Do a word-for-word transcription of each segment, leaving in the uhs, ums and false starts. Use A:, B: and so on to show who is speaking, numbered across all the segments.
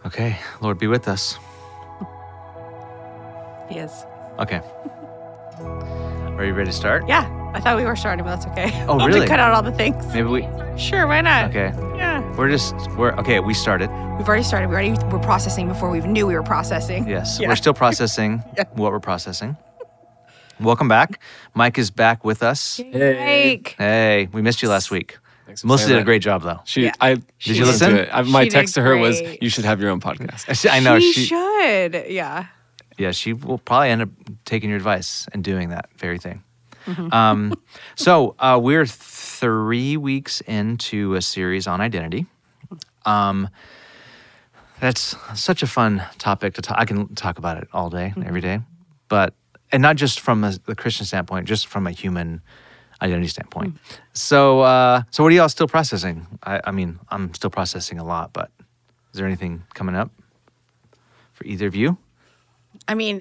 A: Okay, Lord, be with us.
B: He is.
A: Okay. Are you ready to start?
B: Yeah, I thought we were starting, but that's okay.
A: Oh,
B: I'll
A: really?
B: just cut out all the things.
A: Maybe we.
B: Sure, why not?
A: Okay.
B: Yeah.
A: We're just. We're okay. We started.
B: We've already started. We already were processing before we even knew we were processing.
A: Yes.
B: Yeah.
A: We're still processing
B: Yeah.
A: what we're processing. Welcome back. Mike is back with us.
B: Hey.
A: Hey, we missed you last week.
C: Thanks for
A: Melissa
C: saying
A: did a
C: that.
A: great job, though.
C: She,
B: Yeah.
C: I
A: Did
C: she
A: you
C: listened
A: listen?
C: to it. I, my
B: She
C: text
B: did
C: to her was,
B: great.
C: "You should have your own podcast."
A: I know
B: She,
A: she.
B: should. Yeah.
A: Yeah, she will probably end up taking your advice and doing that very thing. Um, so uh, we're three weeks into a series on identity. Um, that's such a fun topic to talk. I can talk about it all day, every day, but and not just from a, the Christian standpoint, just from a human identity standpoint. So, uh, so what are y'all still processing? I, I mean, I'm still processing a lot, but is there anything coming up for either of you?
B: I mean,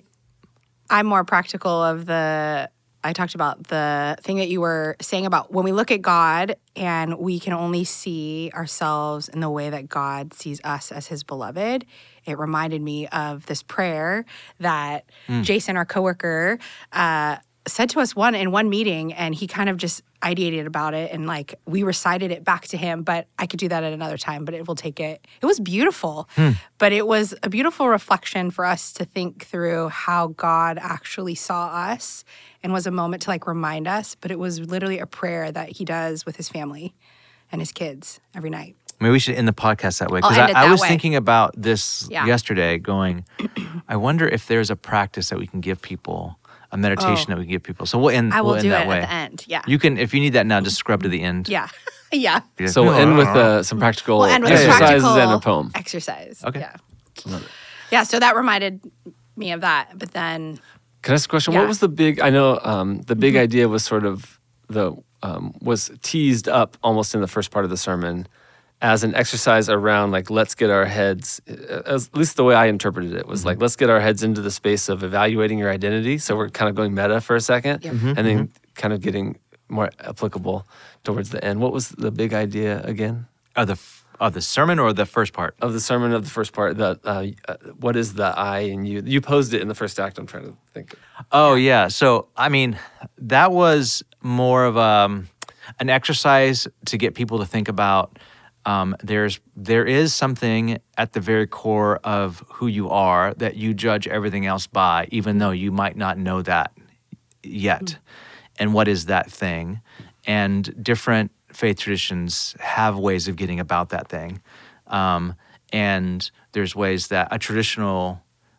B: I'm more practical of the, I talked about the thing that you were saying about when we look at God and we can only see ourselves in the way that God sees us as his beloved. It reminded me of this prayer that Jason, our coworker, uh, said to us one in one meeting, and he kind of just ideated about it, and like we recited it back to him. But I could do that at another time. But it will take it. It was beautiful, but it was a beautiful reflection for us to think through how God actually saw us, and was a moment to like remind us. But it was literally a prayer that he does with his family and his kids every night.
A: Maybe we should end the podcast that way.
B: I'll
A: Because
B: end
A: I,
B: it
A: I
B: that
A: was
B: way.
A: thinking about this
B: Yeah.
A: yesterday, going, I wonder if there's a practice that we can give people, a meditation
B: Oh.
A: that we can give people. So we'll end,
B: I will
A: we'll end
B: do
A: that
B: it
A: way.
B: at the end. Yeah.
A: You can, if you need that now, just scrub to the end.
B: yeah. yeah.
A: Be like,
C: So we'll
A: "No,
C: end
A: no,
C: with
A: no, no."
C: uh, some practical
B: We'll end with
A: Yeah, yeah, yeah.
C: exercises
B: practical
C: and a poem.
B: exercise.
A: Okay.
B: Yeah. Yeah. So that reminded me of that. But then,
C: Can I ask a question?
B: Yeah.
C: What was the big? I know um, the big idea was sort of the um, was teased up almost in the first part of the sermon as an exercise around like let's get our heads. As, at least the way I interpreted it was like let's get our heads into the space of evaluating your identity. So we're kind of going meta for a second,
B: Yep.
C: and then kind of getting more applicable towards the end. What was the big idea again?
A: Of the, f- of the sermon or the first part?
C: Of the sermon of the first part, the uh, uh, what is the I in you? You posed it in the first act. I'm trying to think.
A: Oh, yeah. So, I mean, that was more of um, an exercise to get people to think about um, there's there is something at the very core of who you are that you judge everything else by, even though you might not know that yet. And what is that thing? And different faith traditions have ways of getting about that thing. Um, and there's ways that a traditional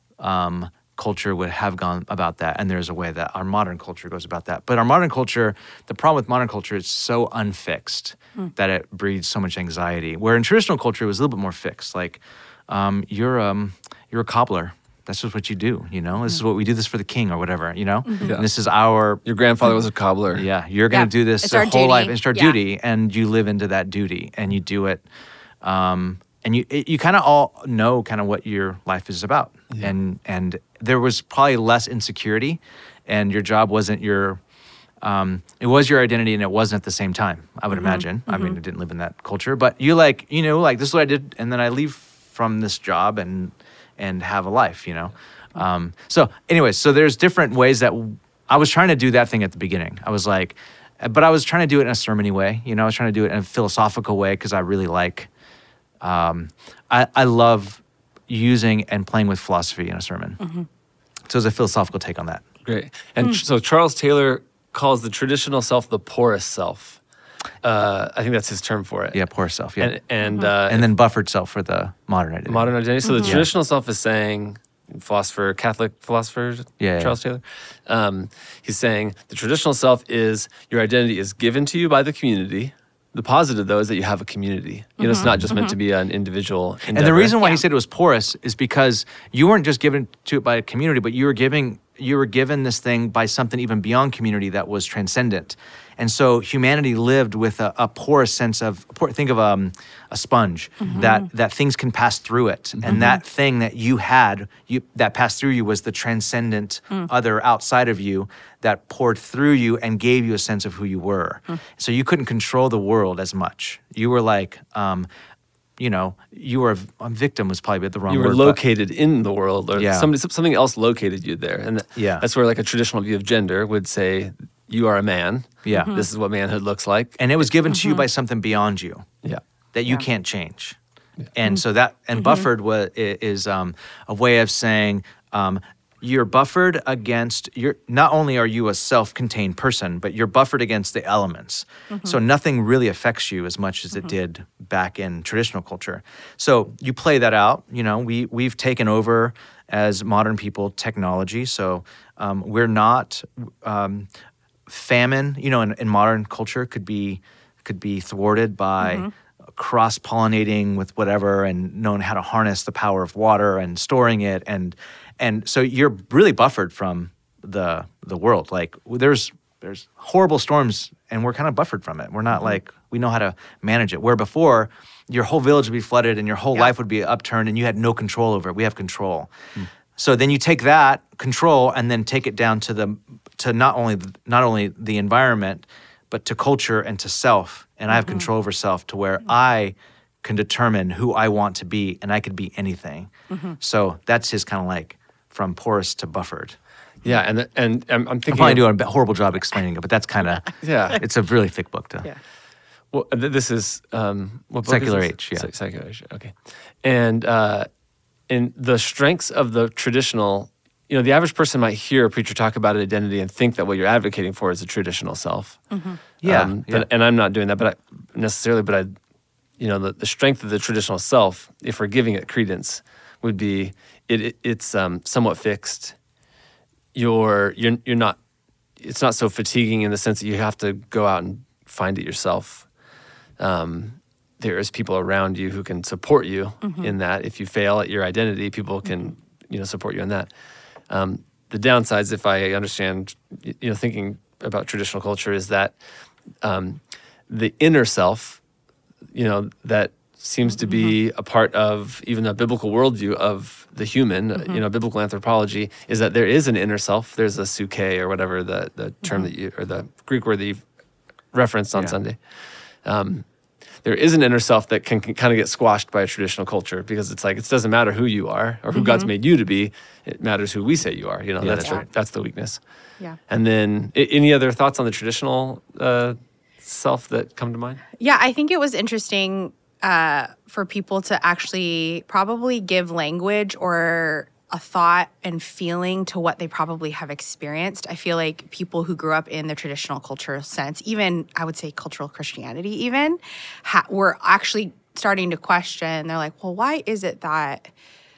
A: um, culture would have gone about that, and there's a way that our modern culture goes about that. But our modern culture, the problem with modern culture, it's so unfixed that it breeds so much anxiety. Where in traditional culture, it was a little bit more fixed. Like, um, you're um, you're a cobbler. That's just what you do, you know? This is what we do this for the king or whatever, you know?
C: Yeah.
A: And this is our
C: Your grandfather was a cobbler.
A: yeah, you're going to
B: Yeah,
A: do this
B: it's
A: your
B: our
A: whole
B: duty.
A: life. It's our
B: Yeah.
A: duty, and you live into that duty, and you do it. Um, and you it, you kind of all know kind of what your life is about, and and there was probably less insecurity, and your job wasn't your. Um, it was your identity, and it wasn't at the same time. I would imagine. I mean, I didn't live in that culture, but you like you know like this is what I did, and then I leave from this job and and have a life, you know. Um, so, anyways, so there's different ways that w- I was trying to do that thing at the beginning. I was like, but I was trying to do it in a sermon-y way, you know. I was trying to do it in a philosophical way because I really like, um, I, I love using and playing with philosophy in a sermon. So, it's a philosophical take on that.
C: Great. And tr- so Charles Taylor calls the traditional self the porous self. Uh, I think that's his term for it.
A: Yeah, poor self. Yeah,
C: And and, uh,
A: and then buffered self for the modern identity.
C: modern identity. So the traditional self is saying, philosopher, Catholic philosopher,
A: Yeah,
C: Charles Taylor, um, he's saying the traditional self is your identity is given to you by the community. The positive, though, is that you have a community. You know, it's not just meant to be an individual endeavor.
A: And the reason why he
B: Yeah.
A: said it was porous is because you weren't just given to it by a community, but you were giving you were given this thing by something even beyond community that was transcendent. And so humanity lived with a, a porous sense of por- think of um, a sponge that that things can pass through it, and that thing that you had you that passed through you was the transcendent other outside of you that poured through you and gave you a sense of who you were. So you couldn't control the world as much. You were like. Um, you know, you were a, a victim was probably the wrong
C: You were
A: word. but-
C: located in the world, or
A: Yeah.
C: somebody, something else located you there. And th-
A: Yeah.
C: that's where like a traditional view of gender would say, you are a man.
A: Yeah.
B: Mm-hmm.
A: Mhm.
C: This is what manhood looks like.
A: And it was given to you by something beyond you
C: Yeah.
A: that you
B: Yeah.
A: can't change. And so that, and buffered was, is um, a way of saying, um, you're buffered against, you're, not only are you a self-contained person, but you're buffered against the elements. So nothing really affects you as much as it did back in traditional culture. So you play that out, you know, we, we've taken over as modern people technology. So um, we're not, um, famine, you know, in, in modern culture could be, could be thwarted by cross-pollinating with whatever and knowing how to harness the power of water and storing it. And and so you're really buffered from the the world. Like there's there's horrible storms and we're kind of buffered from it. We're not like, we know how to manage it. Where before, your whole village would be flooded and your whole
B: Yeah.
A: life would be upturned and you had no control over it. We have control. So then you take that control and then take it down to the to not only not only the environment, but to culture and to self. And I have control over self to where I can determine who I want to be, and I could be anything. So that's his kind of like from porous to buffered.
C: Yeah. And th- and I'm, I'm
A: I'm
C: thinking.
A: probably
C: of-
A: doing a bit- horrible job explaining it, but that's kind of
C: Yeah.
A: It's a really thick book to.
B: Yeah.
C: Well, th- this is um, what book
A: Secular
C: is this?
A: Age, yeah.
C: Se- Secular Age. Okay, and uh, in the strengths of the traditional, you know, the average person might hear a preacher talk about identity and think that what you're advocating for is a traditional self.
A: Yeah,
C: Um,
A: yeah.
C: but- and I'm not doing that, but I, necessarily. But I, you know, the, the strength of the traditional self, if we're giving it credence, would be it, it it's um, somewhat fixed. You're you're you're not. It's not so fatiguing in the sense that you have to go out and find it yourself. Um, there's people around you who can support you in that. If you fail at your identity, people can you know support you in that. Um, the downsides, if I understand, y- you know, thinking about traditional culture, is that um, the inner self, you know, that seems to be a part of even a biblical worldview of the human, uh, you know, biblical anthropology, is that there is an inner self. There's a suke or whatever the, the term that you, or the Greek word that you referenced on
A: Yeah.
C: Sunday. Um, there is an inner self that can, can kind of get squashed by a traditional culture because it's like, it doesn't matter who you are or who God's made you to be. It matters who we say you are. You know,
A: Yeah,
C: that's,
A: that's
C: the,
A: right.
C: that's the weakness.
B: Yeah.
C: And then a- any other thoughts on the traditional uh, self that come to mind?
B: Yeah, I think it was interesting uh, for people to actually probably give language or a thought and feeling to what they probably have experienced. I feel like people who grew up in the traditional cultural sense, even I would say cultural Christianity, even ha- were actually starting to question. They're like, well, why is it that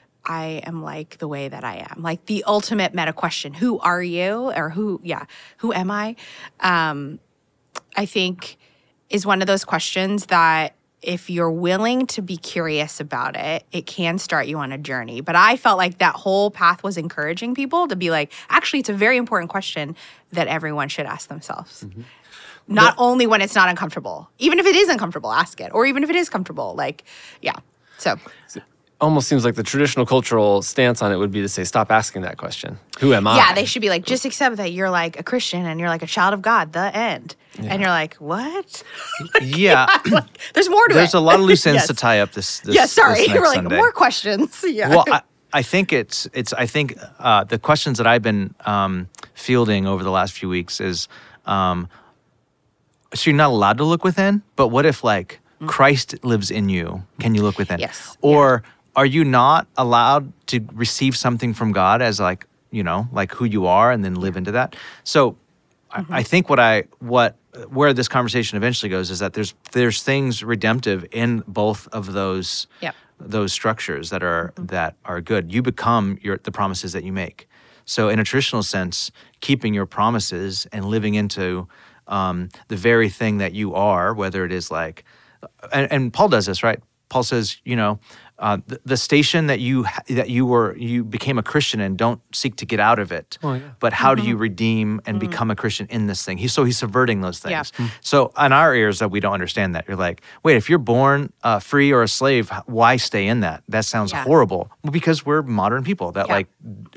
B: I am like the way that I am? Like the ultimate meta question: who are you, or who? Yeah, who am I? Um, I think is one of those questions that if you're willing to be curious about it, it can start you on a journey. But I felt like that whole path was encouraging people to be like, actually, it's a very important question that everyone should ask themselves. Not only when it's not uncomfortable, even if it is uncomfortable, ask it. Or even if it is comfortable, like, yeah. So,
C: Almost seems like the traditional cultural stance on it would be to say, stop asking that question. Who am I?
B: yeah, they should be like, just accept that you're like a Christian and you're like a child of God, the end. And you're like, what?
A: Yeah.
B: There's more to
A: There's
B: it.
A: a lot of loose ends
B: Yes.
A: to tie up this. this
B: Yeah, sorry.
A: this next
B: We're like,
A: Sunday.
B: more questions. Yeah.
A: Well, I, I think it's it's. I think uh, the questions that I've been um, fielding over the last few weeks is, um, so you're not allowed to look within, but what if like Christ lives in you? Can you look within?
B: Yes.
A: Or are you not allowed to receive something from God as like you know like who you are and then live into that? So I, I think what I what where this conversation eventually goes is that there's there's things redemptive in both of those
B: Yep.
A: those structures that are that are good. You become your the promises that you make. So in a traditional sense, keeping your promises and living into um, the very thing that you are, whether it is like, and, and Paul does this, right? Paul says, you know, uh, the, the station that you ha- that you were you became a Christian in, don't seek to get out of it.
C: Oh, yeah.
A: But how do you redeem and become a Christian in this thing? He's so he's subverting those
B: Yeah.
A: things. So on our ears that we don't understand that. You're like, wait, if you're born uh, free or a slave, h- why stay in that? That sounds
B: Yeah.
A: horrible. Well, because we're modern people that
B: Yeah.
A: like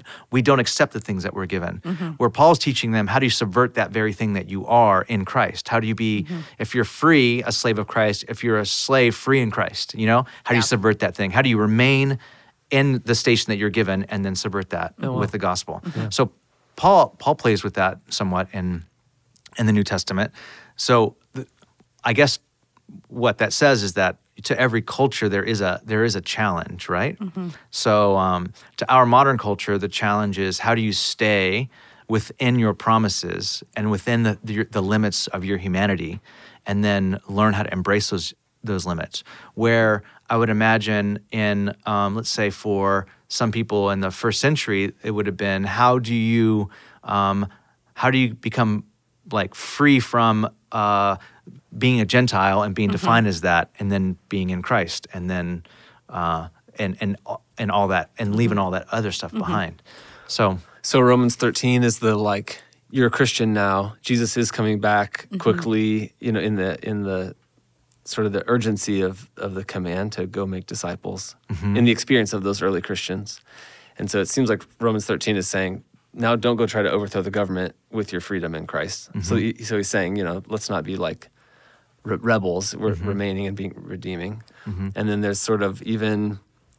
A: we don't accept the things that we're given. Where Paul's teaching them, how do you subvert that very thing that you are in Christ? How do you be, if you're free, a slave of Christ, if you're a slave, free in Christ, you know? How do you
B: Yeah.
A: subvert that thing? How do you remain in the station that you're given and then subvert that
C: Oh, wow.
A: with the gospel? So Paul Paul plays with that somewhat in in the New Testament. So th- I guess what that says is that to every culture there is a there is a challenge, right? So um, to our modern culture, the challenge is how do you stay within your promises and within the, the, the limits of your humanity, and then learn how to embrace those those limits. Where I would imagine in um, let's say for some people in the first century, it would have been how do you um, how do you become like free from uh, being a Gentile and being defined as that, and then being in Christ, and then uh, and and and all that, and leaving all that other stuff behind. So
C: So Romans thirteen is the like you're a Christian now. Jesus is coming back quickly. You know, in the in the sort of the urgency of of the command to go make disciples in the experience of those early Christians. And so it seems like Romans thirteen is saying, now don't go try to overthrow the government with your freedom in Christ. So he, so he's saying, you know, let's not be like re- rebels. We're remaining and being redeeming. And then there's sort of even,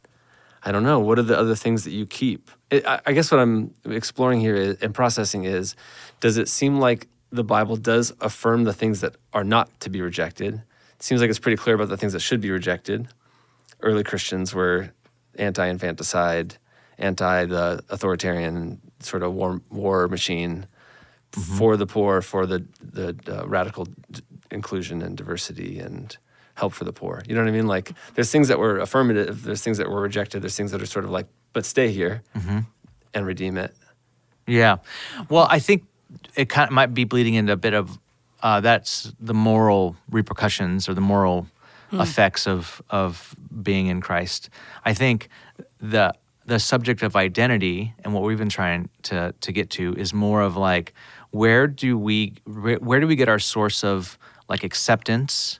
C: I don't know, what are the other things that you keep? It, I, I guess what I'm exploring here is, and processing is, does it seem like the Bible does affirm the things that are not to be rejected? It seems like it's pretty clear about the things that should be rejected. Early Christians were anti-infanticide, anti the authoritarian sort of war war machine, for the poor, for the the uh, radical d- inclusion and diversity and help for the poor. You know what I mean? Like there's things that were affirmative, there's things that were rejected, there's things that are sort of like, but stay here and redeem it.
A: yeah, well, I think it kind of might be bleeding into a bit of uh, that's the moral repercussions or the moral effects of of being in Christ. I think the the subject of identity and what we've been trying to to get to is more of like where do we where do we get our source of like acceptance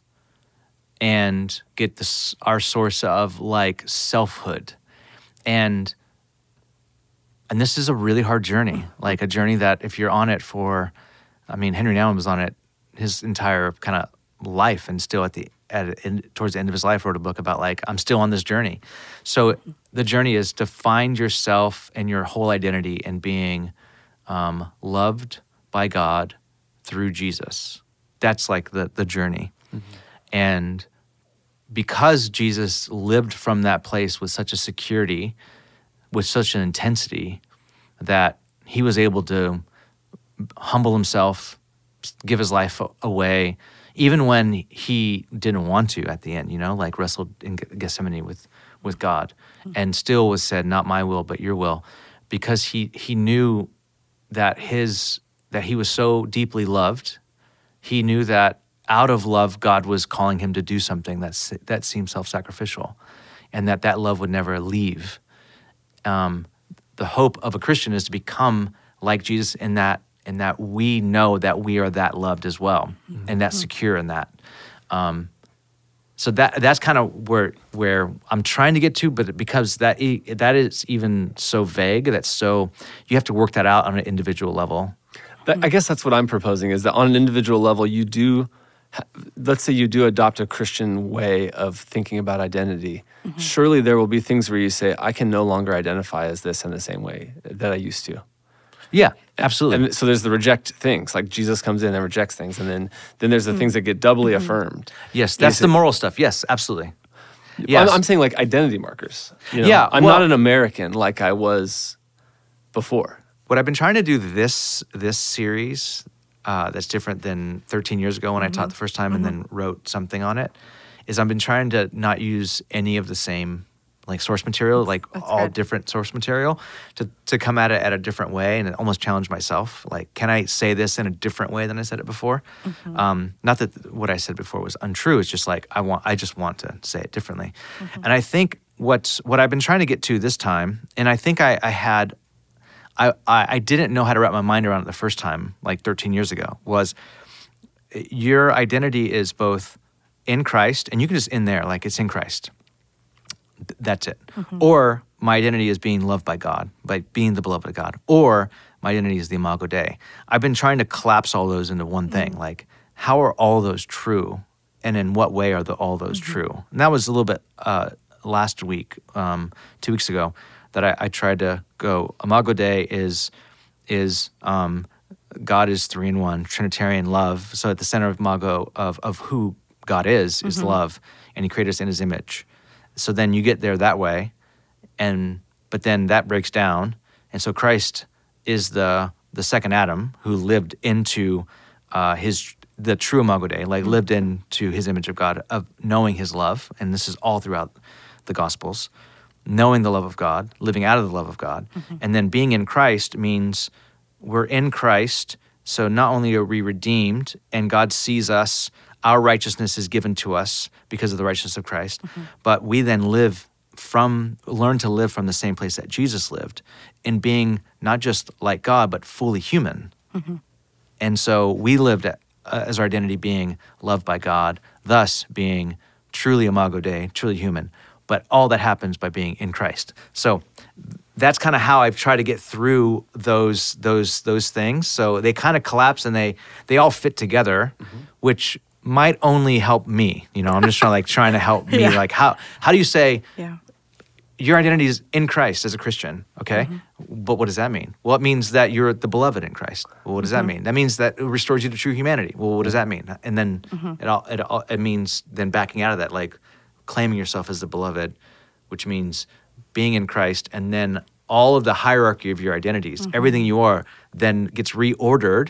A: and get this our source of like selfhood, and and this is a really hard journey, like a journey that if you're on it for, I mean, Henry Nouwen was on it his entire kind of life, and still at the at in, towards the end of his life wrote a book about like I'm still on this journey. So the journey is to find yourself and your whole identity in being um, loved by God through Jesus. That's like the the journey, and because Jesus lived from that place with such a security, with such an intensity, that he was able to humble himself, give his life away, even when he didn't want to at the end, you know, like wrestled in Gethsemane with, with God, and still was said, not my will, but your will, because he, he knew that his, that he was so deeply loved. He knew that out of love, God was calling him to do something that's, that seemed self-sacrificial, and that that love would never leave. Um, the hope of a Christian is to become like Jesus in that in that we know that we are that loved as well, mm-hmm. and that's secure in that. Um, so that that's kind of where where I'm trying to get to, but because that that is even so vague, that's so you have to work that out on an individual level.
C: But I guess that's what I'm proposing is that on an individual level, you do, let's say you do adopt a Christian way of thinking about identity. Mm-hmm. Surely there will be things where you say, I can no longer identify as this in the same way that I used to.
A: Yeah, absolutely.
C: And so there's the reject things, like Jesus comes in and rejects things, and then then there's the mm-hmm. things that get doubly mm-hmm. affirmed.
A: Yes, that's the moral stuff. Yes, absolutely.
C: Yes. I'm, I'm saying like identity markers. You know?
A: Yeah,
C: I'm
A: well,
C: not an American like I was before.
A: What I've been trying to do this this series uh, that's different than thirteen years ago when mm-hmm. I taught the first time mm-hmm. and then wrote something on it is I've been trying to not use any of the same like source material, like
B: That's
A: all
B: good.
A: different source material, to to come at it at a different way and almost challenge myself. Like, can I say this in a different way than I said it before? Mm-hmm. Um, not that what I said before was untrue. It's just like I want. I just want to say it differently. Mm-hmm. And I think what's what I've been trying to get to this time, and I think I, I had, I, I I didn't know how to wrap my mind around it the first time, like thirteen years ago, was your identity is both in Christ, and you can just in there, like it's in Christ. Th- That's it. Or my identity is being loved by God, by being the beloved of God. Or my identity is the Imago Dei. I've been trying to collapse all those into one thing. Like, how are all those true? And in what way are the, all those true? And that was a little bit uh, last week, um, two weeks ago, that I, I tried to go, Imago Dei is, is um, God is three in one, Trinitarian love. So at the center of Imago, of, of who God is, is love. And he created us in his image. So then you get there that way, and but then that breaks down. And so Christ is the the second Adam who lived into uh, his the true Imago Dei, like lived into his image of God, of knowing his love. And this is all throughout the Gospels, knowing the love of God, living out of the love of God. And then being in Christ means we're in Christ, so not only are we redeemed, and God sees us, our righteousness is given to us because of the righteousness of Christ, but we then live from, learn to live from the same place that Jesus lived, in being not just like God, but fully human. And so we lived uh, as our identity being loved by God, thus being truly Imago Dei, truly human. But all that happens by being in Christ. So that's kind of how I've tried to get through those those those things. So they kind of collapse and they they all fit together, which might only help me. You know, I'm just trying like trying to help me.
B: Yeah.
A: Like how how do you say
B: Yeah.
A: your identity is in Christ as a Christian? Okay, but what does that mean? Well, it means that you're the beloved in Christ. Well, what does that mean? That means that it restores you to true humanity. Well, what does that mean? And then it all it all it means then backing out of that, like claiming yourself as the beloved, which means being in Christ, and then all of the hierarchy of your identities, everything you are, then gets reordered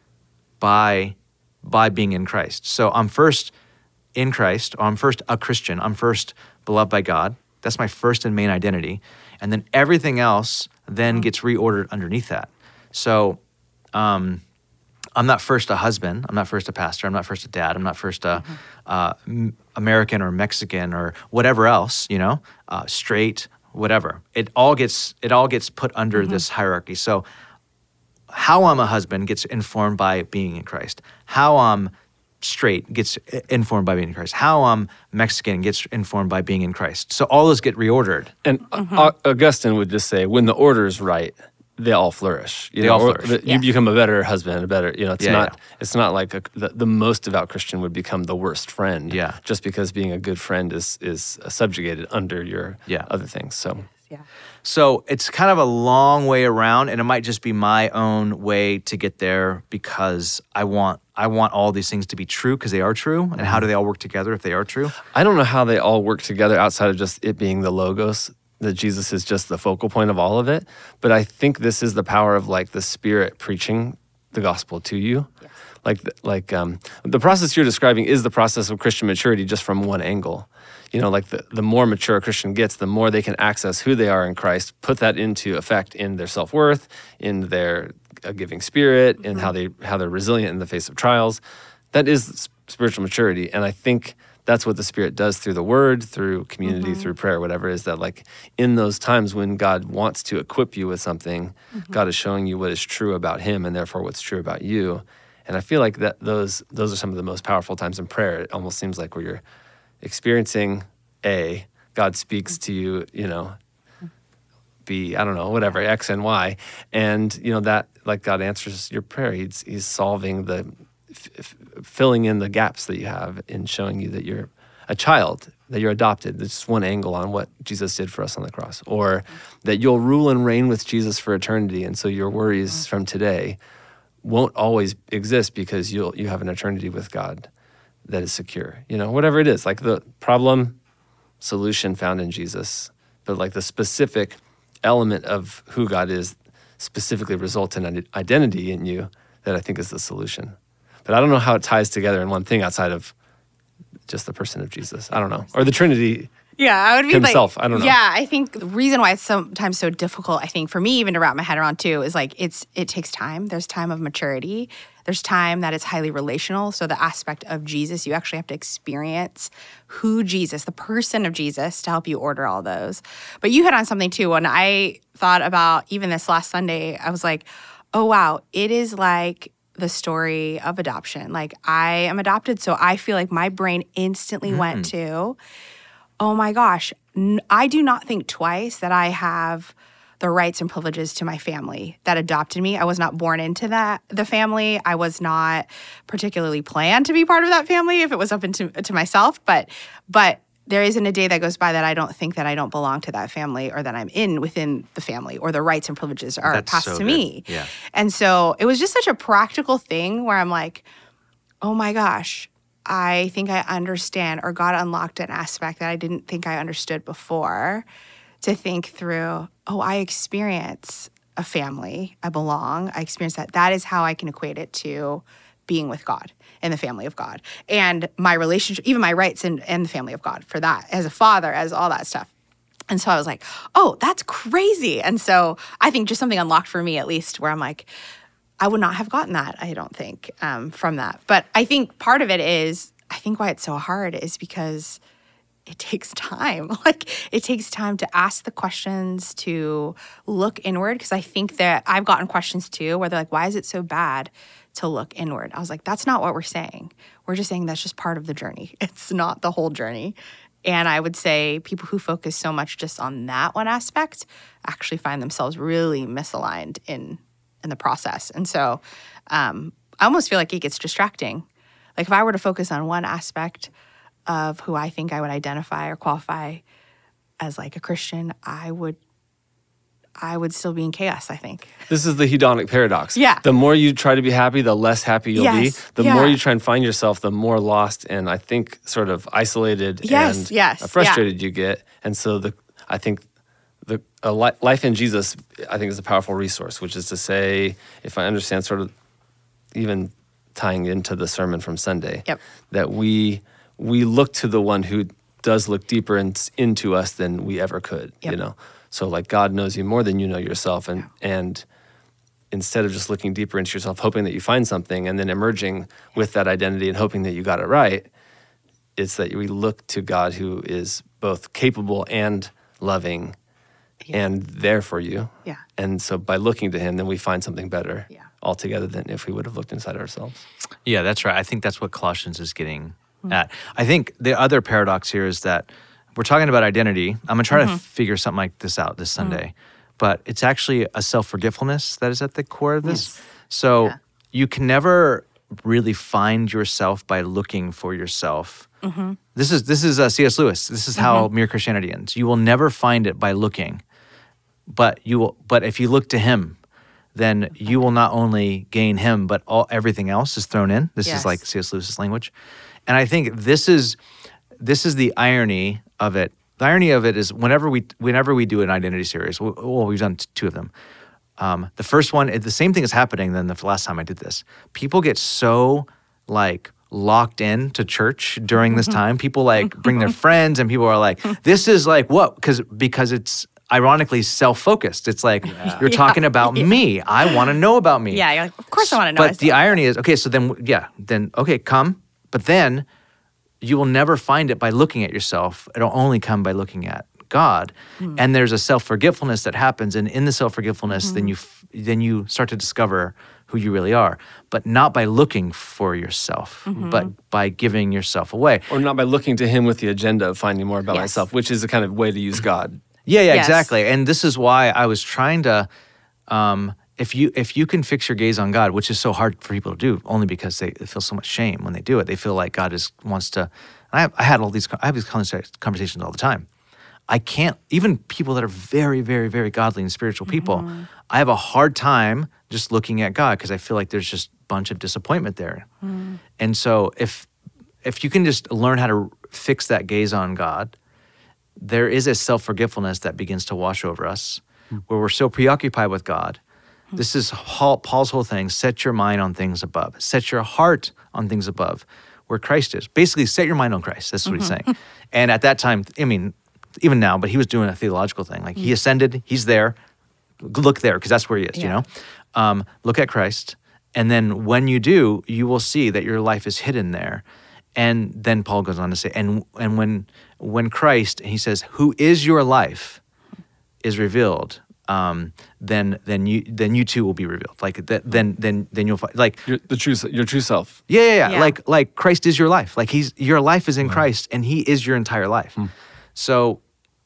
A: by by being in Christ. So I'm first in Christ, or I'm first a Christian. I'm first beloved by God. That's my first and main identity. And then everything else then gets reordered underneath that. So um, I'm not first a husband. I'm not first a pastor. I'm not first a dad. I'm not first a uh, m- American or Mexican or whatever else, you know, uh, straight, whatever. It all gets it all gets put under this hierarchy. So how I'm a husband gets informed by being in Christ. How I'm straight gets informed by being in Christ. How I'm Mexican gets informed by being in Christ. So all those get reordered.
C: And Au- Augustine would just say, when the order is right, they all flourish. You
A: They
C: know,
A: all
C: or
A: flourish.
C: the- You
B: Yes.
C: become a better husband, a better, you know, it's
A: Yeah,
C: not
A: yeah.
C: it's not like a, the, the most devout Christian would become the worst friend.
A: Yeah.
C: Just because being a good friend is is subjugated under your
A: Yeah.
C: other things. So
B: Yeah.
A: So it's kind of a long way around, and it might just be my own way to get there because I want I want all these things to be true because they are true. And how do they all work together if they are true?
C: I don't know how they all work together outside of just it being the logos, that Jesus is just the focal point of all of it. But I think this is the power of like the Spirit preaching the gospel to you.
B: Yes.
C: Like, like um, the process you're describing is the process of Christian maturity just from one angle. You know, like the, the more mature a Christian gets, the more they can access who they are in Christ, put that into effect in their self-worth, in their uh, giving spirit, in how they how they're resilient in the face of trials. That is s- spiritual maturity. And I think that's what the Spirit does through the Word, through community, through prayer, whatever, is that like in those times when God wants to equip you with something, God is showing you what is true about Him and therefore what's true about you. And I feel like that those those are some of the most powerful times in prayer. It almost seems like where you're experiencing A, God speaks to you, you know, B, I don't know, whatever, X and Y. And, you know, that, like God answers your prayer. He's, he's solving the, f- f- filling in the gaps that you have in showing you that you're a child, that you're adopted. There's just one angle on what Jesus did for us on the cross. Or that you'll rule and reign with Jesus for eternity. And so your worries from today won't always exist because you'll you have an eternity with God that is secure. You know, whatever it is, like the problem, solution found in Jesus, but like the specific element of who God is specifically results in an identity in you that I think is the solution. But I don't know how it ties together in one thing outside of just the person of Jesus. I don't know. Or the Trinity.
B: Yeah, I would be
C: Himself,
B: like,
C: I don't know.
B: Yeah, I think the reason why it's sometimes so difficult, I think, for me even to wrap my head around too, is like it's it takes time. There's time of maturity. There's time that it's highly relational. So the aspect of Jesus, you actually have to experience who Jesus, the person of Jesus, to help you order all those. But you hit on something too. When I thought about even this last Sunday, I was like, oh wow, it is like the story of adoption. Like I am adopted, so I feel like my brain instantly went to, oh my gosh, n- I do not think twice that I have the rights and privileges to my family that adopted me. I was not born into that the family. I was not particularly planned to be part of that family if it was up into to myself. But but there isn't a day that goes by that I don't think that I don't belong to that family or that I'm in within the family or the rights and privileges are
A: That's
B: passed
A: so
B: to
A: good.
B: me.
A: Yeah.
B: And so it was just such a practical thing where I'm like, oh my gosh, I think I understand, or God unlocked an aspect that I didn't think I understood before, to think through, oh, I experience a family, I belong, I experience that. That is how I can equate it to being with God in the family of God. And my relationship, even my rights in, in the family of God for that, as a father, as all that stuff. And so I was like, oh, that's crazy. And so I think just something unlocked for me, at least, where I'm like, I would not have gotten that, I don't think, um, from that. But I think part of it is, I think why it's so hard is because it takes time. Like, it takes time to ask the questions, to look inward. Because I think that I've gotten questions too, where they're like, why is it so bad to look inward? I was like, that's not what we're saying. We're just saying that's just part of the journey. It's not the whole journey. And I would say people who focus so much just on that one aspect actually find themselves really misaligned in in the process. And so um, I almost feel like it gets distracting. Like, if I were to focus on one aspect of who I think I would identify or qualify as like a Christian, I would I would still be in chaos, I think.
C: This is the hedonic paradox.
B: Yeah.
C: The more you try to be happy, the less happy you'll
B: Yes.
C: be. The
B: Yeah.
C: more you try and find yourself, the more lost and I think sort of isolated
B: Yes,
C: and
B: yes,
C: uh, frustrated you get. And so the I think the a li- life in Jesus, I think, is a powerful resource, which is to say, if I understand sort of even tying into the sermon from Sunday,
B: Yep.
C: that we we look to the one who does look deeper in, into us than we ever could,
B: Yep.
C: you know? So like God knows you more than you know yourself. And, and instead of just looking deeper into yourself, hoping that you find something and then emerging with that identity and hoping that you got it right, it's that we look to God who is both capable and loving and there for you.
B: Yeah.
C: And so by looking to him, then we find something better
B: Yeah.
C: altogether than if we would have looked inside ourselves.
A: Yeah, that's right. I think that's what Colossians is getting at. I think the other paradox here is that we're talking about identity. I'm going to try to figure something like this out this Sunday, but it's actually a self-forgetfulness that is at the core of this.
B: Yes.
A: So
B: Yeah.
A: you can never really find yourself by looking for yourself. This is this is uh, C S Lewis. This is how Mere Christianity ends. You will never find it by looking, but you will. But if you look to him, then you will not only gain him, but all everything else is thrown in. This
B: Yes.
A: is like C S Lewis's language, and I think this is this is the irony of it. The irony of it is whenever we whenever we do an identity series, well, well we've done t- two of them. Um, the first one, it- the same thing is happening than the last time I did this. People get so like locked in to church during this time. People like bring their friends, and people are like, "This is like what?" Because because it's ironically self-focused. It's like you're talking about me. I want to know about me.
B: Yeah, you're like, of course I want to know.
A: But the irony is, okay, so then, yeah, then, okay, come. But then you will never find it by looking at yourself. It'll only come by looking at God.
B: Hmm.
A: And there's a self-forgetfulness that happens. And in the self-forgetfulness,
B: Mm-hmm.
A: then you f- then you start to discover who you really are. But not by looking for yourself,
B: Mm-hmm.
A: but by giving yourself away.
C: Or not by looking to him with the agenda of finding more about
B: Yes.
C: myself, which is a kind of way to use God.
A: Yeah, yeah,
B: Yes.
A: exactly. And this is why I was trying to, um, if you if you can fix your gaze on God, which is so hard for people to do, only because they feel so much shame when they do it. They feel like God is wants to. I have, I had all these I have these conversations all the time. I can't even people that are very, very, very godly and spiritual people.
B: Mm-hmm.
A: I have a hard time just looking at God because I feel like there's just a bunch of disappointment there.
B: Mm.
A: And so if if you can just learn how to fix that gaze on God, there is a self-forgetfulness that begins to wash over us, where we're so preoccupied with God. This is Paul, Paul's whole thing: set your mind on things above, set your heart on things above, where Christ is. Basically, set your mind on Christ. That's what he's saying. And at that time, I mean, even now, but he was doing a theological thing. Like he ascended, he's there. Look there, because that's where he is. You
B: Yeah.
A: know, um, look at Christ, and then when you do, you will see that your life is hidden there. And then Paul goes on to say, and and when when Christ, he says, who is your life, is revealed, um, then then you then you too will be revealed. Like that, then then then you'll find like
C: Your, the true, your true self.
A: yeah, yeah, yeah,
B: Yeah.
A: Like like Christ is your life. Like he's your life is in Christ, and he is your entire life.
C: Hmm.
A: So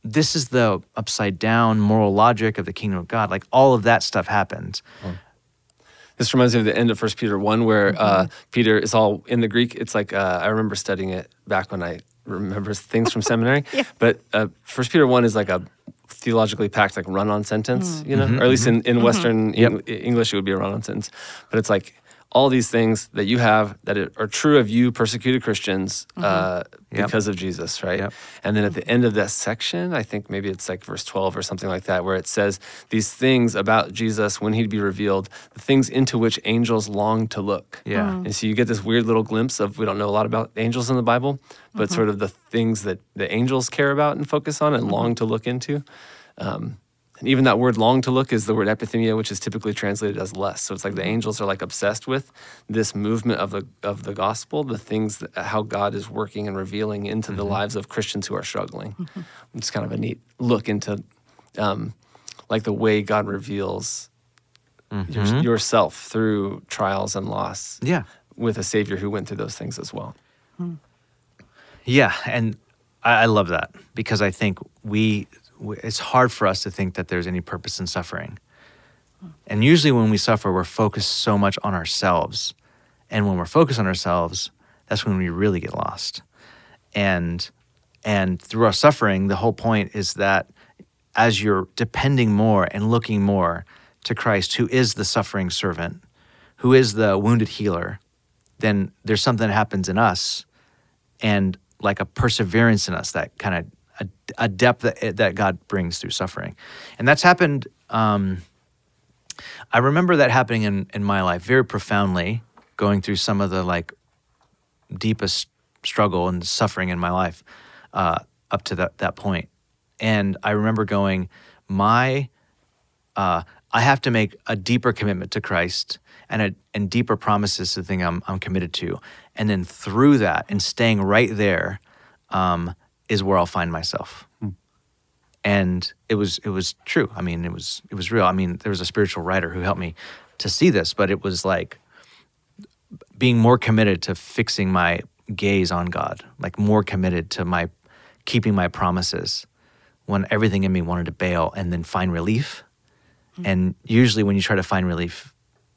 A: this is the upside down moral logic of the kingdom of God. Like all of that stuff happens.
C: This reminds me of the end of First Peter one, where mm-hmm. uh, Peter is all in the Greek. It's like uh, I remember studying it back when I remember things from seminary. yeah. But uh, First Peter one is like a theologically packed, like run-on sentence, mm. you know, mm-hmm, or at least in, in mm-hmm. Western yep. en- English, it would be a run-on sentence. But it's like all these things that you have that are true of you, persecuted Christians, mm-hmm. uh,
A: yep.
C: because of Jesus, right?
A: Yep.
C: And then at the end of that section, I think maybe it's like verse twelve or something like that, where it says these things about Jesus when he'd be revealed, the things into which angels long to look.
A: Yeah.
B: Mm.
C: And so you get this weird little glimpse of, we don't know a lot about angels in the Bible, but mm-hmm. sort of the things that the angels care about and focus on and mm-hmm. long to look into. Um, And even that word long to look is the word epithemia, which is typically translated as less. So it's like the angels are like obsessed with this movement of the of the gospel, the things, that, how God is working and revealing into mm-hmm. the lives of Christians who are struggling. Mm-hmm. It's kind of a neat look into um, like the way God reveals mm-hmm. your, yourself through trials and loss
A: yeah.
C: with a Savior who went through those things as well.
B: Mm.
A: Yeah, and I, I love that because I think we... it's hard for us to think that there's any purpose in suffering. And usually when we suffer, we're focused so much on ourselves. And when we're focused on ourselves, that's when we really get lost. And and through our suffering, the whole point is that as you're depending more and looking more to Christ, who is the suffering servant, who is the wounded healer, then there's something that happens in us and like a perseverance in us that kind of A, a depth that, that God brings through suffering. And that's happened, um, I remember that happening in, in my life very profoundly, going through some of the like deepest struggle and suffering in my life uh, up to that, that point. And I remember going, my, uh, I have to make a deeper commitment to Christ and a, and deeper promises to the thing I'm, I'm committed to. And then through that and staying right there, um, is where I'll find myself. Hmm. And it was it was true. I mean, it was it was real. I mean, there was a spiritual writer who helped me to see this, but it was like being more committed to fixing my gaze on God, like more committed to my keeping my promises when everything in me wanted to bail and then find relief. Hmm. And usually when you try to find relief,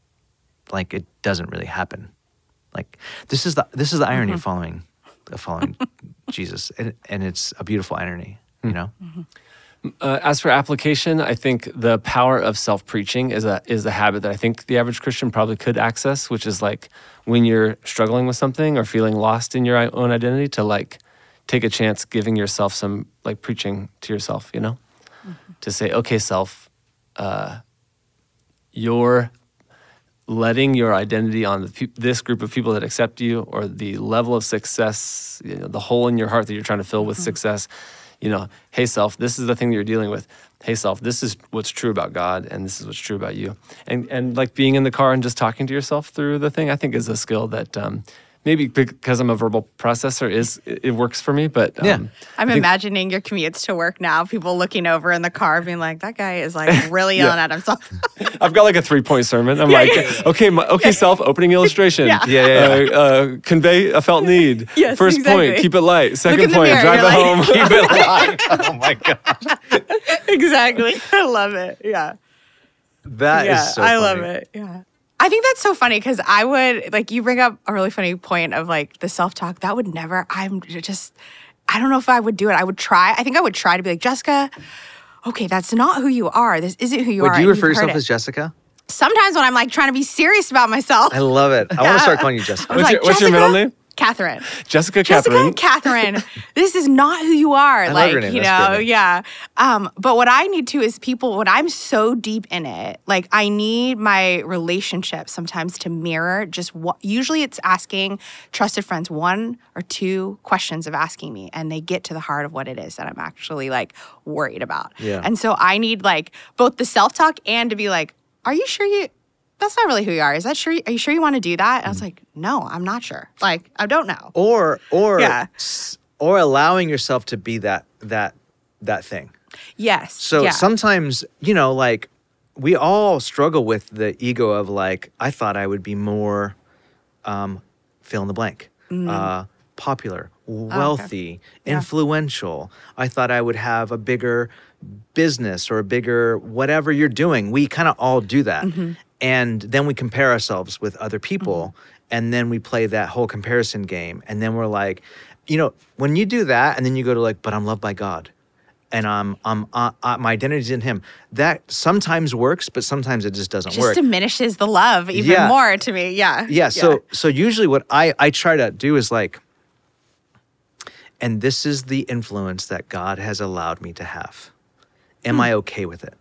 A: like it doesn't really happen. Like this is the this is the irony mm-hmm. of following of following Jesus, and, and it's a beautiful irony, you know.
C: Mm-hmm. Uh, as for application, I think the power of self-preaching is a is a habit that I think the average Christian probably could access, which is like when you're struggling with something or feeling lost in your own identity, to like take a chance giving yourself some like preaching to yourself, you know, mm-hmm. to say, okay, self, uh, you're letting your identity on the pe- this group of people that accept you, or the level of success, you know, the hole in your heart that you're trying to fill with mm-hmm. success, you know, hey self, this is the thing that you're dealing with. Hey self, this is what's true about God, and this is what's true about you. And and like being in the car and just talking to yourself through the thing, I think is a skill that um, maybe because I'm a verbal processor, is it, it works for me. But um,
A: yeah,
B: I'm imagining your commutes to work now. People looking over in the car, being like, "That guy is like really
C: yeah.
B: yelling at himself."
C: I've got like a three point sermon. I'm
B: yeah,
C: like,
B: yeah.
C: okay, my, okay, self, opening illustration.
B: yeah,
A: yeah, yeah. yeah.
C: Uh, uh, convey a felt need.
B: Yes,
C: First
B: exactly.
C: point, keep it light. Second
B: Look in the
C: point,
B: mirror,
C: drive it
B: you're
C: home.
B: like-
A: Keep it light. Oh my gosh,
B: Exactly. I love it. Yeah.
A: that
B: yeah,
A: is so
B: I
A: funny.
B: love it. Yeah. I think that's so funny because I would, like, you bring up a really funny point of like the self-talk. That would never, I'm just, I don't know if I would do it. I would try. I think I would try to be like, Jessica, okay, that's not who you are. This isn't who you
A: Wait,
B: are.
A: do you
B: and
A: refer
B: you've heard
A: yourself
B: it.
A: as Jessica?
B: Sometimes when I'm like trying to be serious about myself.
A: I love it. I want to start calling you Jessica.
B: I was
C: What's
B: like,
C: your- what's your middle
B: "Jessica?
C: name?"
B: Catherine.
C: Jessica
B: Jessica
C: Catherine.
B: Catherine, this is not who you are.
A: love
B: like,
A: your name.
B: you
A: That's a
B: know,
A: great name.
B: yeah. Um, but what I need to is people, when I'm so deep in it, like I need my relationship sometimes to mirror just what, usually it's asking trusted friends one or two questions of asking me, and they get to the heart of what it is that I'm actually like worried about.
A: Yeah.
B: And so I need like both the self-talk and to be like, are you sure you, that's not really who you are. Is that sure? Are you sure you want to do that? And I was like, no, I'm not sure. Like, I don't know.
A: Or or
B: Yeah.
A: s- or allowing yourself to be that that that thing.
B: Yes.
A: So
B: yeah.
A: sometimes, you know, like we all struggle with the ego of like, I thought I would be more um, fill in the blank.
B: Mm-hmm.
A: Uh, popular, wealthy, influential. I thought I would have a bigger business or a bigger whatever you're doing. We kind of all do that.
B: Mm-hmm.
A: And then we compare ourselves with other people. And then we play that whole comparison game. And then we're like, you know, when you do that and then you go to like, but I'm loved by God. And I'm, I'm, uh, uh, my identity's in Him. That sometimes works, but sometimes it just doesn't
B: Just
A: work.
B: diminishes the love even
A: Yeah.
B: more to me. Yeah.
A: Yeah. So, so usually what I, I try to do is like, and this is the influence that God has allowed me to have. Am
B: Hmm.
A: I okay with it?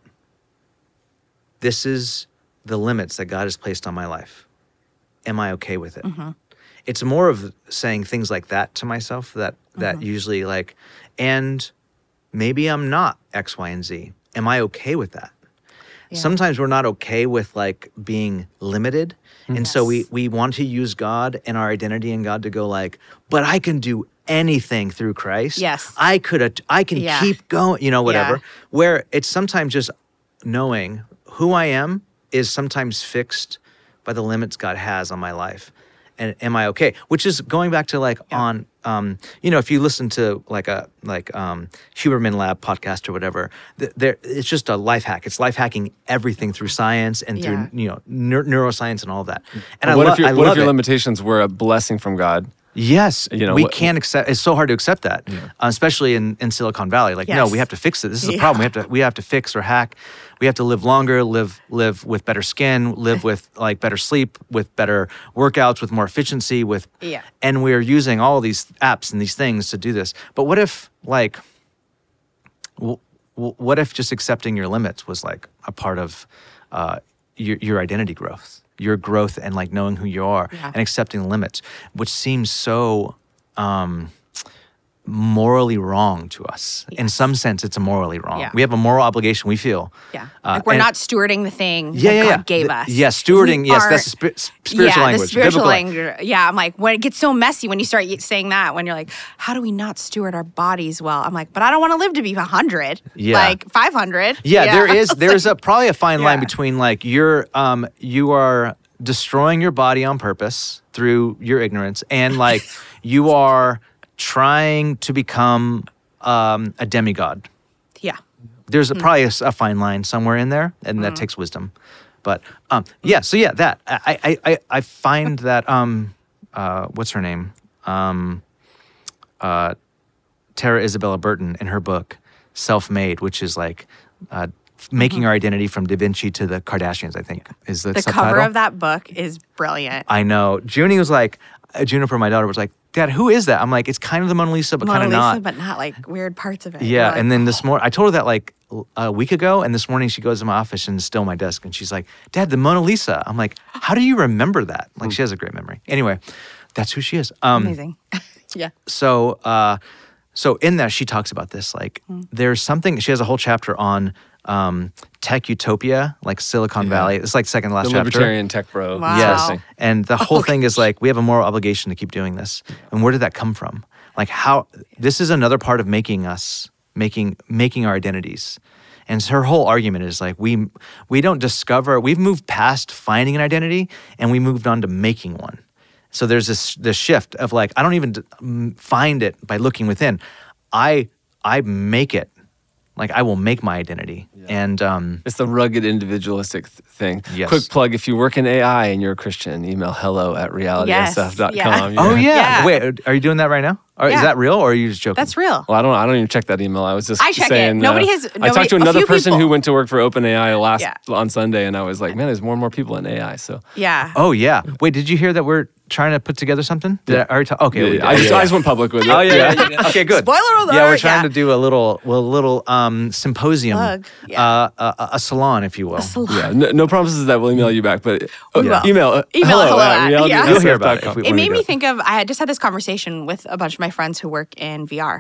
A: This is the limits that God has placed on my life. Am I okay with it?
B: Mm-hmm.
A: It's more of saying things like that to myself that, that
B: Mm-hmm.
A: usually like, and maybe I'm not X, Y, and Z. Am I okay with that?
B: Yeah.
A: Sometimes we're not okay with like being limited. And so we
B: Yes.
A: we want to use God and our identity in God to go like, but I can do anything through Christ.
B: Yes.
A: I could I can
B: Yeah.
A: keep going, you know, whatever.
B: Yeah.
A: Where it's sometimes just knowing who I am is sometimes fixed by the limits God has on my life. And am I okay? Which is going back to like
B: Yeah.
A: on, um, you know, if you listen to like a like um, Huberman Lab podcast or whatever, th- there it's just a life hack. It's life hacking everything through science and through
B: Yeah.
A: you know neur- neuroscience and all of that. And I,
C: what
A: lo-
C: if your,
A: I
C: what
A: love
C: if your
A: it.
C: limitations were a blessing from God?
A: Yes,
C: You know,
A: we
C: what-
A: can't accept. It's so hard to accept that, uh, especially in, in Silicon Valley. Like, no,
B: Yes.
A: we have to fix it. This is a
B: Yeah.
A: problem. We have to we have to fix or hack. We have to live longer, live live with better skin, live with like better sleep, with better workouts, with more efficiency, with
B: Yeah.
A: And we're using all these apps and these things to do this. But what if like, w- w- what if just accepting your limits was like a part of uh, your your identity growth? Your growth and like knowing who you are
B: Yeah.
A: and accepting the limits, which seems so um, morally wrong to us. In
B: Yes.
A: some sense, it's a morally wrong.
B: Yeah.
A: We have a moral obligation, we feel.
B: Yeah.
A: Uh,
B: like we're
A: and-
B: not stewarding the thing
A: Yeah,
B: that
A: yeah,
B: God
A: yeah.
B: gave
A: Th-
B: us.
A: Yeah,
B: If
A: stewarding.
B: we
A: Yes,
B: aren't-
A: that's the spi- s- spiritual
B: yeah,
A: language.
B: the spiritual
A: biblical language.
B: language. Yeah, I'm like, when it gets so messy when you start y- saying that, when you're like, how do we not steward our bodies well? I'm like, but I don't want to live to be one hundred.
A: Yeah.
B: Like five hundred.
A: Yeah, there is
B: It's
A: there is
B: like-
A: a probably a fine line
B: Yeah.
A: between like you're um you are destroying your body on purpose through your ignorance and like you are trying to become um, a demigod.
B: Yeah.
A: There's a, probably a, s- a fine line somewhere in there, and that takes wisdom. But um, yeah, so yeah, that I I I, I find that um uh what's her name um uh Tara Isabella Burton in her book Self-Made, which is like uh, making our identity from Da Vinci to the Kardashians, I think is the,
B: The
A: subtitle.
B: cover of that book is brilliant.
A: I know. Junie was like, uh, Juniper, my daughter, was like, Dad, who is that? I'm like, it's kind of the Mona Lisa, but
B: Mona
A: kind of
B: Lisa,
A: not.
B: but not like weird parts of it.
A: Yeah,
B: You're like,
A: and then this morning, I told her that like l- a week ago, and this morning she goes to my office and is still at my desk, and she's like, Dad, the Mona Lisa. I'm like, how do you remember that? Like, she has a great memory. Anyway, that's who she is. Um,
B: amazing. yeah.
A: so uh so in that she talks about this like there's something she has a whole chapter on um tech utopia, like Silicon Valley. It's like second to last
C: The
A: chapter.
C: libertarian tech bro.
B: Wow.
A: Yes.
C: Yes.
A: And the whole thing is like we have a moral obligation to keep doing this. And where did that come from? Like how this is another part of making us making making our identities. And so her whole argument is like we we don't discover, we've moved past finding an identity and we moved on to making one. So there's this this shift of like I don't even d- m- find it by looking within. I I make it. Like I will make my identity. And um,
C: It's the rugged individualistic th- thing.
A: Yes.
C: Quick plug, if you work in A I and you're a Christian, email hello at reality S F dot com.
B: Yes,
A: oh yeah.
B: Yeah.
A: Wait, are you doing that right now? Or is
B: Yeah.
A: that real or are you just joking?
B: That's real.
C: Well, I don't I don't even check that email. I was just
B: I check it.
C: saying.
B: Nobody
C: uh,
B: has-
C: I
B: nobody-
C: talked to
B: a
C: another
B: few
C: person who
B: people.
C: went to work for OpenAI last
B: Yeah.
C: on Sunday, and I was like, man, there's more and more people in A I. So
B: Yeah.
A: Oh yeah. Wait, did you hear that we're trying to put together something? Did I already talk? Okay. we
C: Yeah,
A: did.
C: I, just,
A: Yeah,
C: I
A: yeah.
C: just went public with it.
A: Oh yeah, yeah, yeah. Okay, good.
B: Spoiler alert,
A: Yeah, we're trying
B: yeah.
A: to do a little, well, a little um, symposium,
B: Plug, yeah.
A: uh, a, a salon, if you will.
C: Yeah, no, no promises that we'll email you back, but uh,
B: We will.
C: email uh,
B: Email
C: hello,
B: hello
C: at
B: at-
C: reality
B: yeah.
C: S F
A: You'll hear about
C: dot
A: it
C: com.
A: if we-
B: It
A: when
B: made me
A: go.
B: think of, I had just had this conversation with a bunch of my friends who work in V R.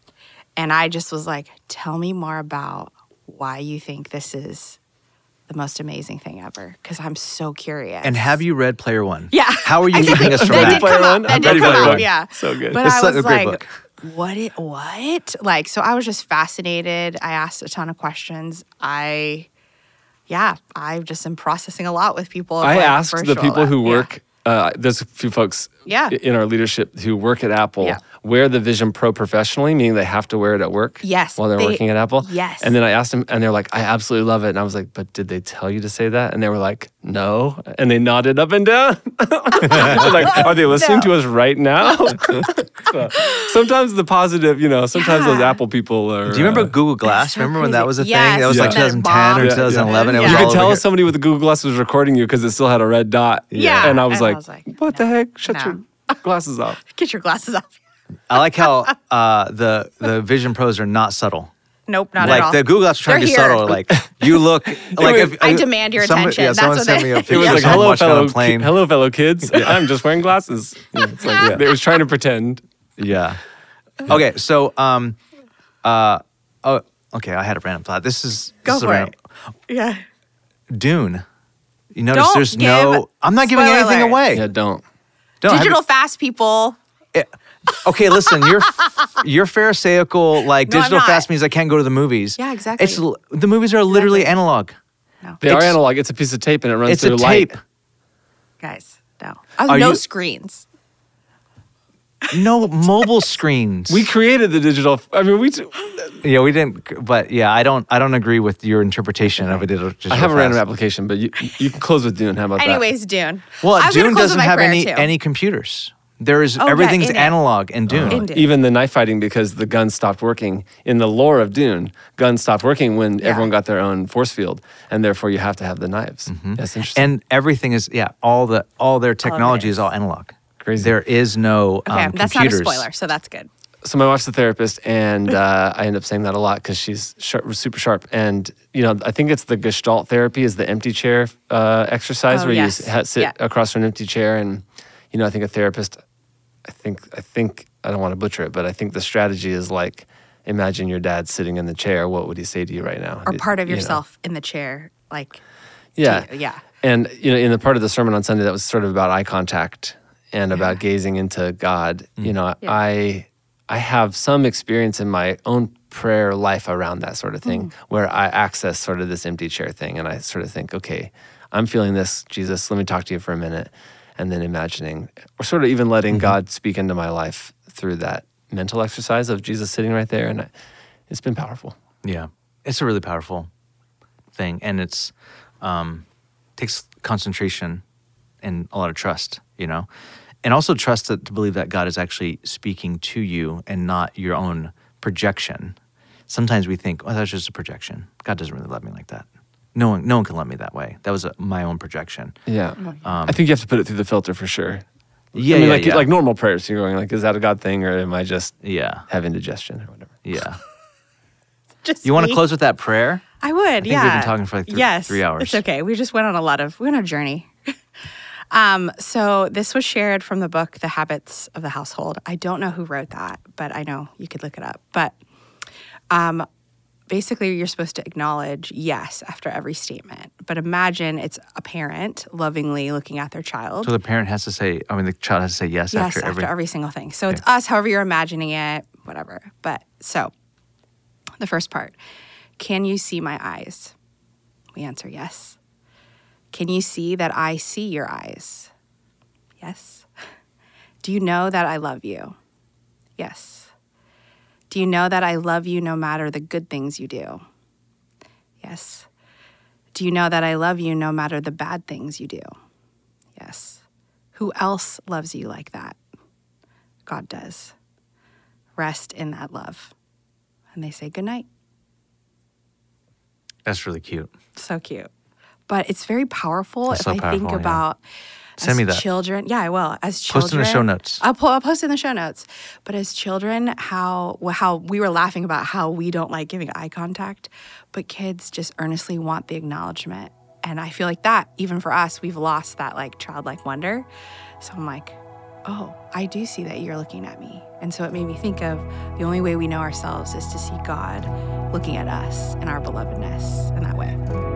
B: And I just was like, tell me more about why you think this is the most amazing thing ever. Because I'm so curious.
A: And have you read Player One?
B: Yeah.
A: How are you
B: Exactly.
A: leaving us from
B: That
A: that?
B: did come out.
C: One?
B: That
C: I'm
B: did
C: ready
B: come
C: for
B: out,
C: one.
B: yeah.
C: So good.
B: But
A: It's
B: I
A: such
B: was
A: a great
B: like,
A: book.
B: what it, what? Like, so I was just fascinated. I asked a ton of questions. I, yeah, I just am processing a lot with people.
C: I
B: like,
C: asked the
B: virtual-
C: people who
B: yeah.
C: work uh, there's a few folks
B: Yeah.
C: in our leadership who work at Apple,
B: Yeah.
C: wear the Vision Pro professionally, meaning they have to wear it at work
B: Yes,
C: while they're
B: they-
C: working at Apple.
B: yes.
C: And then I asked them, and they're like, I absolutely love it. And I was like, but did they tell you to say that? And they were like, no. And they nodded up and down. Like, are they listening
B: No.
C: to us right now? So, sometimes the positive, you know, sometimes those
B: Yeah.
C: Apple people are.
A: Do you remember
C: uh,
A: Google Glass?
B: so
A: remember when
B: crazy.
A: that was a
B: Yes.
A: thing? That was like
C: Yeah.
A: twenty ten or
B: Yeah.
A: twenty eleven.
B: Yeah.
A: It was
C: You
A: all
C: could tell
A: over
C: if somebody with the Google Glass was recording you because it still had a red dot.
B: Yeah.
C: And I was
B: And I
C: like,
B: was like,
C: what the heck? Shut
B: no.
C: your glasses off.
B: Get your glasses off.
A: I like how uh, the the Vision Pros are not subtle.
B: Nope, not
A: like
B: at all.
A: the Google Glass are trying
B: They're
A: to be
B: here.
A: subtle. Like you look like
C: was-
A: if,
B: I demand your
A: somebody-
B: attention.
A: Yeah,
B: That's
A: someone
B: what
A: sent
B: they-
A: me a
C: It
A: picture
C: was
A: of
C: like,
A: someone
C: hello,
A: watching on
C: fellow,
A: a plane.
C: ki- hello, fellow kids. I'm just wearing glasses. You know, it's like, It was trying to pretend.
A: Yeah. Okay, so um, uh, oh, okay. I had a random thought. This is
B: Go
A: this is a
B: for
A: random,
B: it. Yeah.
A: Dune. You notice
B: Don't
A: there's
B: give
A: no. I'm not giving
B: spoiler
A: anything
B: alert.
A: away.
C: Yeah, don't.
A: Don't have
B: Digital
A: you-
B: fast people.
A: it- okay, listen. You're you're pharisaical. Like
B: No, I'm
A: digital
B: not.
A: fast means I can't go to the movies.
B: Yeah, exactly.
A: It's l- the movies are literally
B: Exactly.
A: analog.
B: No.
C: They are
A: It's-
C: analog. It's a piece of tape and it runs
A: It's a
C: through
A: tape.
C: light.
B: Guys, no. Oh,
A: Are
B: no
A: you-
B: screens.
A: No mobile screens.
C: We created the digital. I mean, we.
A: yeah, we didn't. But yeah, I don't. I don't agree with your interpretation of a digital. digital
C: I have a random
A: fast.
C: application, but you you can close with Dune. How about
B: Anyways, Dune.
A: Well,
B: I was gonna
A: Dune
B: close with
A: doesn't
B: my
A: have
B: prayer,
A: any
B: too.
A: any computers. There is
B: Oh, yeah,
A: everything's
B: in it.
A: analog in Dune.
B: In
C: that?
B: Dune.
C: Even the knife fighting, because the guns stopped working. In the lore of Dune, guns stopped working when
B: Yeah.
C: everyone got their own force field, and therefore you have to have the knives. That's interesting.
A: And everything is yeah. All the all their technology is
B: is.
A: all analog.
C: Crazy.
A: There is no
B: Okay,
A: um,
B: that's
A: computers.
B: not a spoiler, so that's good.
C: So my wife's a therapist, and uh, I end up saying that a lot because she's sharp, super sharp. And you know, I think it's the Gestalt therapy is the empty chair uh, exercise
B: Oh,
C: where
B: yes.
C: you ha- sit
B: Yeah.
C: across from an empty chair. And you know, I think a therapist, I think, I think I don't want to butcher it, but I think the strategy is like, imagine your dad sitting in the chair. What would he say to you right now?
B: Or
C: It-
B: part of
C: you know.
B: yourself in the chair. Like,
C: Yeah,
B: to you, yeah.
C: And you know, in the part of the sermon on Sunday that was sort of about eye contact and about gazing into God, you know,
B: Yeah.
C: I I have some experience in my own prayer life around that sort of thing,
B: Mm.
C: where I access sort of this empty chair thing, and I sort of think, okay, I'm feeling this, Jesus. Let me talk to you for a minute, and then imagining, or sort of even letting God speak into my life through that mental exercise of Jesus sitting right there, and I, it's been powerful.
A: Yeah, it's a really powerful thing, and it's um, takes concentration and a lot of trust, you know, and also trust that, to believe that God is actually speaking to you and not your own projection. Sometimes we think, "Oh, that's just a projection. God doesn't really love me like that. No one, no one can love me that way. That was a, my own projection."
C: Yeah, I think you have to put it through the filter for sure.
A: Yeah,
C: I mean,
A: yeah,
C: like
A: yeah.
C: like normal prayers. You're going like, is that a God thing, or am I just
A: Yeah,
C: having digestion or whatever?
A: yeah.
B: Just
A: You want to
B: me.
A: close with that prayer?
B: I would,
A: think we've
B: yeah.
A: been talking for like three-
B: yes,
A: three hours.
B: It's okay. We just went on a lot of, we went on a journey. um, so this was shared from the book, The Habits of the Household. I don't know who wrote that, but I know you could look it up. But um, basically, you're supposed to acknowledge yes after every statement. But imagine it's a parent lovingly looking at their child.
A: So the parent has to say, I mean, the child has to say yes,
B: yes,
A: after, every.
B: single thing. So it's us, however you're imagining it, whatever. But so the first part, can you see my eyes? We answer yes. Can you see that I see your eyes? Yes. Do you know that I love you? Yes. Do you know that I love you no matter the good things you do? Yes. Do you know that I love you no matter the bad things you do? Yes. Who else loves you like that? God does. Rest in that love. And they say goodnight.
A: That's really cute.
B: So cute. But it's very powerful
A: That's
B: if
A: so
B: I
A: powerful,
B: think
A: yeah. Send
B: about as
A: me that.
B: children. Yeah, I will. As children.
A: Post in the show notes.
B: I'll, po- I'll post in the show notes. But as children, how well, how we were laughing about how we don't like giving eye contact, but kids just earnestly want the acknowledgement. And I feel like that, even for us, we've lost that like childlike wonder. So I'm like, oh, I do see that you're looking at me. And so it made me think of the only way we know ourselves is to see God looking at us and our belovedness in that way.